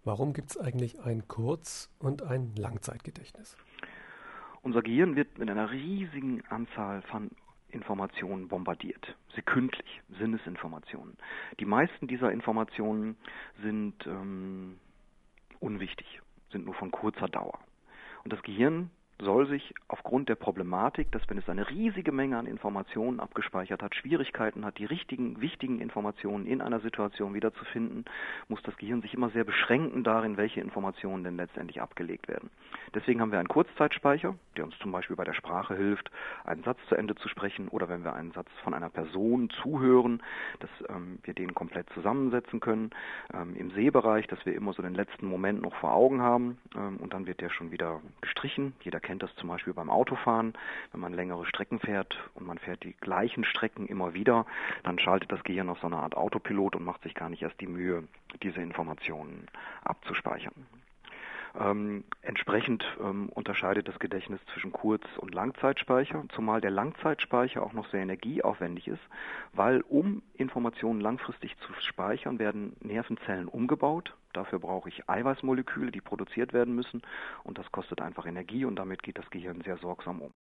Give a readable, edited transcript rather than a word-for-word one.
Warum gibt es eigentlich ein Kurz- und ein Langzeitgedächtnis? Unser Gehirn wird mit einer riesigen Anzahl von Informationen bombardiert, sekündlich, Sinnesinformationen. Die meisten dieser Informationen sind unwichtig, sind nur von kurzer Dauer. Und das Gehirn soll sich aufgrund der Problematik, dass wenn es eine riesige Menge an Informationen abgespeichert hat, Schwierigkeiten hat, die richtigen, wichtigen Informationen in einer Situation wiederzufinden, muss das Gehirn sich immer sehr beschränken darin, welche Informationen denn letztendlich abgelegt werden. Deswegen haben wir einen Kurzzeitspeicher, der uns zum Beispiel bei der Sprache hilft, einen Satz zu Ende zu sprechen oder wenn wir einen Satz von einer Person zuhören, dass wir den komplett zusammensetzen können. Im Sehbereich, dass wir immer so den letzten Moment noch vor Augen haben und dann wird der schon wieder gestrichen. Jeder kennt das zum Beispiel beim Autofahren. Wenn man längere Strecken fährt und man fährt die gleichen Strecken immer wieder, dann schaltet das Gehirn auf so eine Art Autopilot und macht sich gar nicht erst die Mühe, diese Informationen abzuspeichern. Entsprechend unterscheidet das Gedächtnis zwischen Kurz- und Langzeitspeicher, zumal der Langzeitspeicher auch noch sehr energieaufwendig ist, weil um Informationen langfristig zu speichern, werden Nervenzellen umgebaut. Dafür brauche ich Eiweißmoleküle, die produziert werden müssen und das kostet einfach Energie und damit geht das Gehirn sehr sorgsam um.